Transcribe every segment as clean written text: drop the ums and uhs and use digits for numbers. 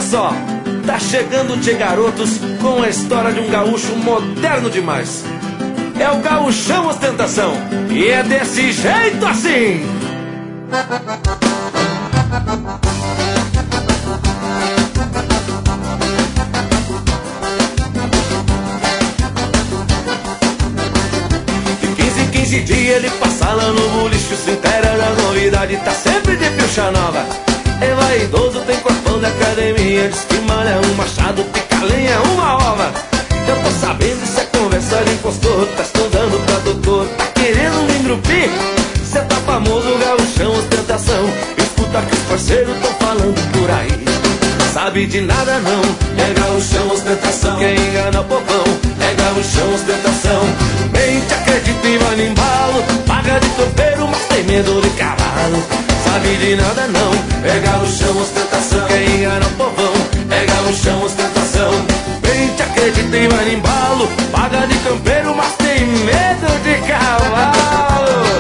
só, tá chegando o Tchê Garotos com a história de um gaúcho moderno demais. É o Gaúchão Ostentação, e é desse jeito assim. De 15 em 15 dias ele passa lá no boliche, se inteira da novidade, tá sempre de pilcha nova. É vaidoso, tem corpão da academia, diz que malha um machado, pica lenha é uma ova. Eu tô sabendo se é conversa de impostor, tá estudando pra doutor, tá querendo me engrupir. Cê tá famoso, Gaúchão Ostentação, escuta que os parceiros tão falando por aí. Sabe de nada não, é Gaúchão Ostentação, quem engana o povão, é Gaúchão Ostentação. Mente, acredita e vai no embalo, paga de tropeiro, mas tem medo de cavalo. Sabe de nada não, é Gaúchão Ostentação, quem engana o povão, é Gaúchão Ostentação. Mente, acredita e vai no embalo, paga de campeiro, mas tem medo de cavalo.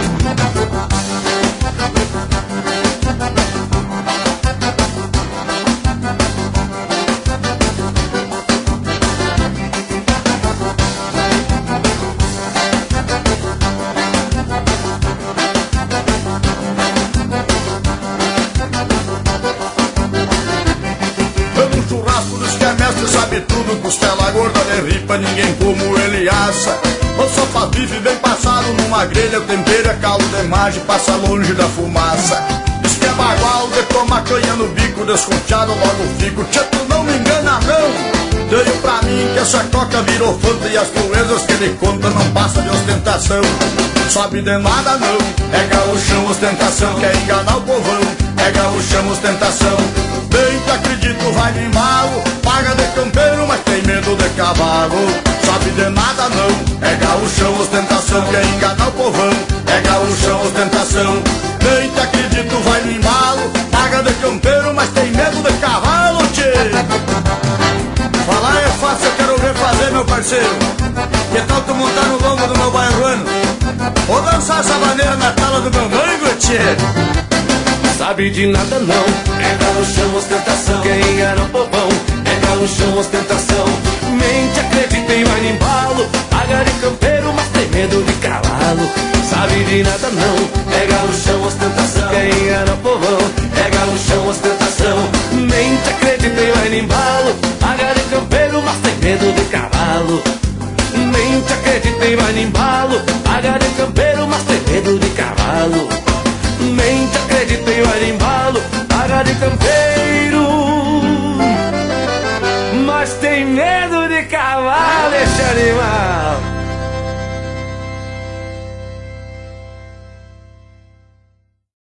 Sabe tudo, costela gorda de ripa, ninguém como ele assa. O sopa bife bem passado numa grelha, o tempero é caldo de margem, passa longe da fumaça. Diz que é bagual de tomar canha no bico, desconfiado logo fico, tchê, tu não me engana não. Tenho pra mim que essa coca virou fanta e as proezas que ele conta não passa de ostentação. Sabe de nada não, é Gaúchão Ostentação, quer enganar o povão, é Gaúchão Ostentação. Bem que acredito vai de embalo, paga de campeiro, mas tem medo de cavalo. Sabe de nada não, é Gaúchão Ostentação, quer enganar o povão, é Gaúchão Ostentação. Bem que acredito vai de embalo, paga de campeiro, mas tem medo de cavalo, tchê. Falar é fácil, eu quero ver fazer, meu parceiro. Que tal tu montar no lombo do meu baiano? Ou dançar essa maneira na tala do meu mango, tchê? Sabe de nada não, é Gaúchão Ostentação, quem engana o povão, é Gaúchão Ostentação. Mente, acredita e vai no embalo, paga de campeiro, mas tem medo de cavalo. Sabe de nada não, é Gaúchão Ostentação, quem engana o povão, é Gaúchão Ostentação. Mente, acredita e vai no embalo, paga de campeiro, mas tem medo de cavalo. Mente, acredita e vai no embalo, paga de campeiro, mas tem medo de cavalo. Mente, acredita e vai no embalo, paga de campeiro.